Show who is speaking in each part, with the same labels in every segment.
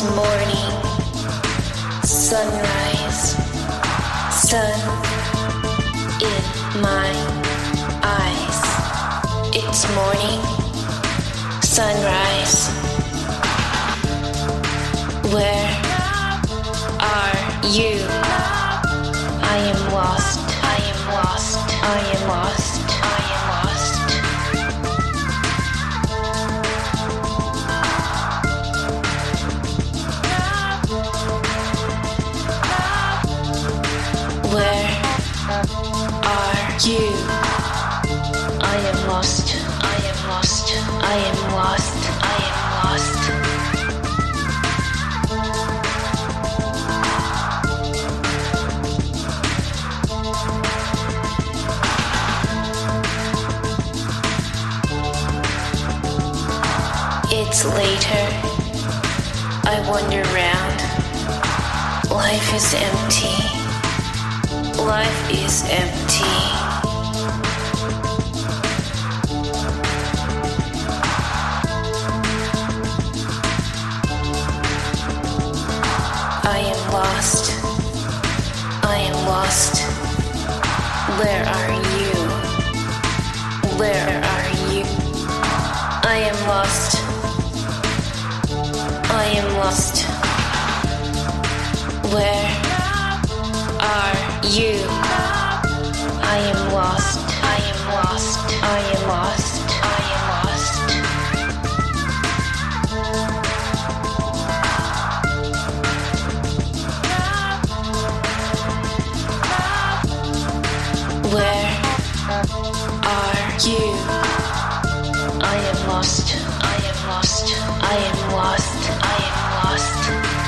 Speaker 1: morning, sunrise, sun in my eyes. It's morning, sunrise. Where are you? I am lost, I am lost, I am lost, I am lost. Where are you? I am lost, I am lost, I am lost, I am lost. It's later, I wander round. Life is empty. Life is empty. I am lost. I am lost. Where are you? Where are you? I am lost. I am lost. Where are you? I am lost. I am lost. I am lost. I am lost. Where are you? I am lost. I am lost. I am lost. I am lost.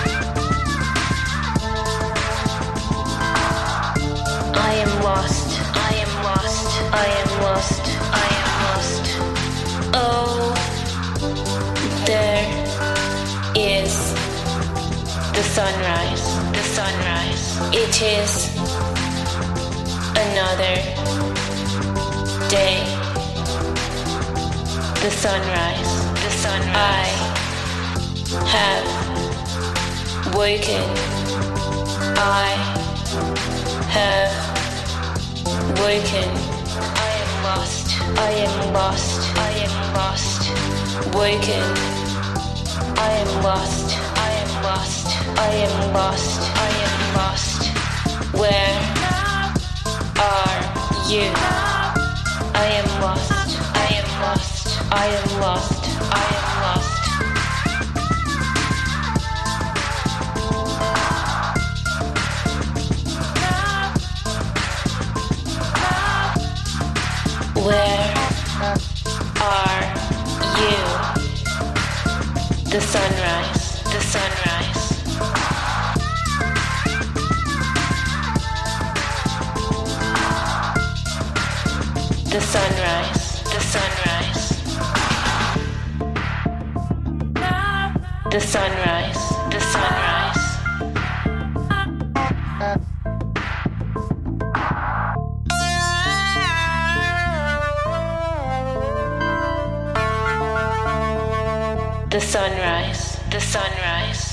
Speaker 1: I am lost. I am lost. I am lost. I am lost. Oh, there is the sunrise. The sunrise. It is another day. The sunrise. The sunrise. I have woken. I have woken. I am lost. I am lost. I am lost. Woken. I am lost. I am lost. I am lost. I am lost. Where are you? I am lost. I am lost. I am lost. I am lost. Where are you? The sunrise, the sunrise. The sunrise, the sunrise. The sunrise, the sunrise. The sunrise, the sunrise.